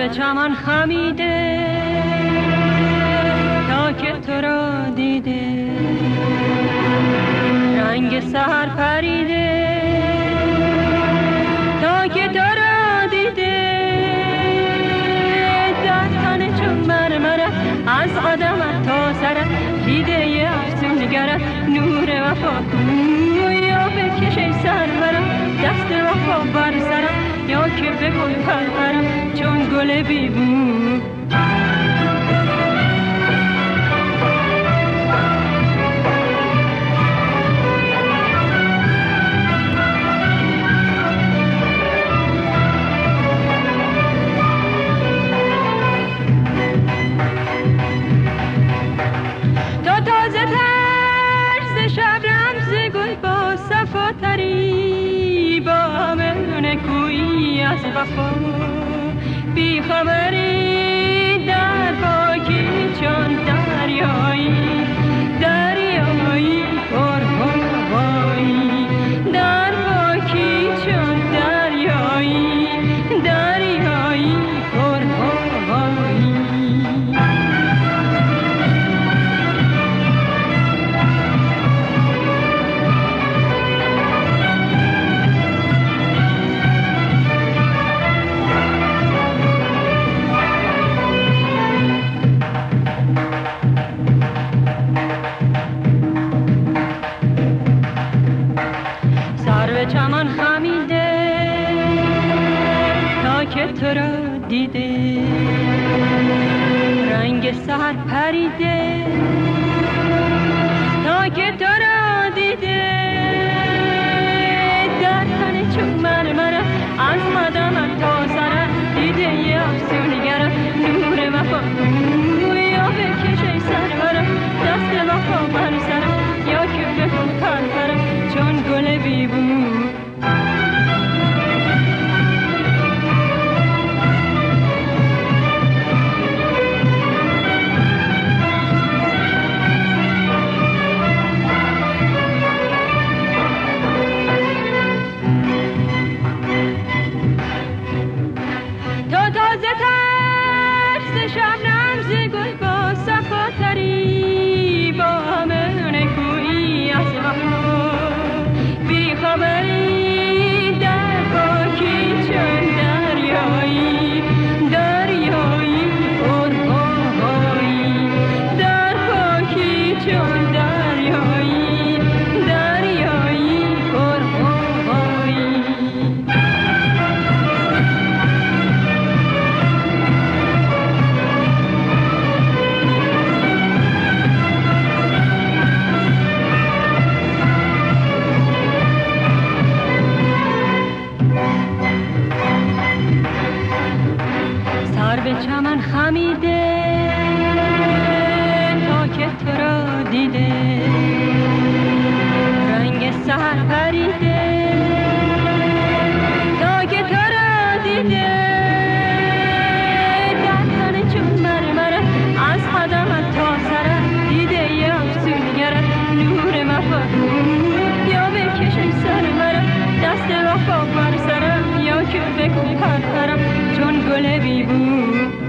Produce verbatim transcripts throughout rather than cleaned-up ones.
سر چمن خمیده تا که تو را دیده، رنگ سحر پریده تا که تو را دیده، در تن چون مرمرت از قدمت تا سرت دیده افسونگرت نور وفا کو، یا بکش ای سرورم دست وفا بر سرم، یا که به گل پرپرم چون گل بیبو. از وفا بی خبری در پاکی چون دریایی، دریایی پر هوایی، در پاکی چون دریایی، دریایی پر هوایی. چمن خمیده تا که تو را دیده، رنگ سحر پریده تا که تو را دیده، در تن چون مرمرت از قدمت تا سرت دیده افسونگرت نور وفا کو، یا بکش ای سرورم دست وفا بر سرم، یا که به گل پرپرم چون گل بیبو. تازه ترس شبنم ز گل با صفا تری، با همه نکویی از وفا بی خبری، در پاکی چون دریایی، دریایی پر هوایی، در پاکی چون دریایی، دریایی پر هوایی. به چمن خمیده تا که تو را دیده، رنگ سحر پریده تا که تو را دیده، در تن چون مرمرت از قدمت تا سرت دیده افسونگرت نور وفا کو، یا بکش ای سرورم دست وفا بر سرم، یا که به گل پرپرم چون گل بیبو.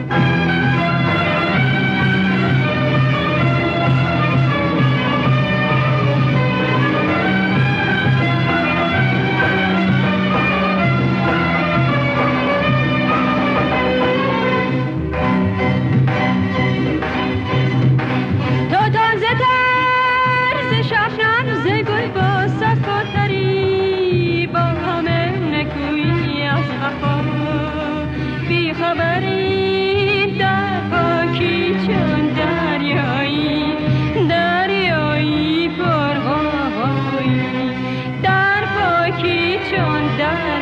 بی خبری در پاکی چون دریایی، دریایی پر هوایی، در پاکی چون دریایی.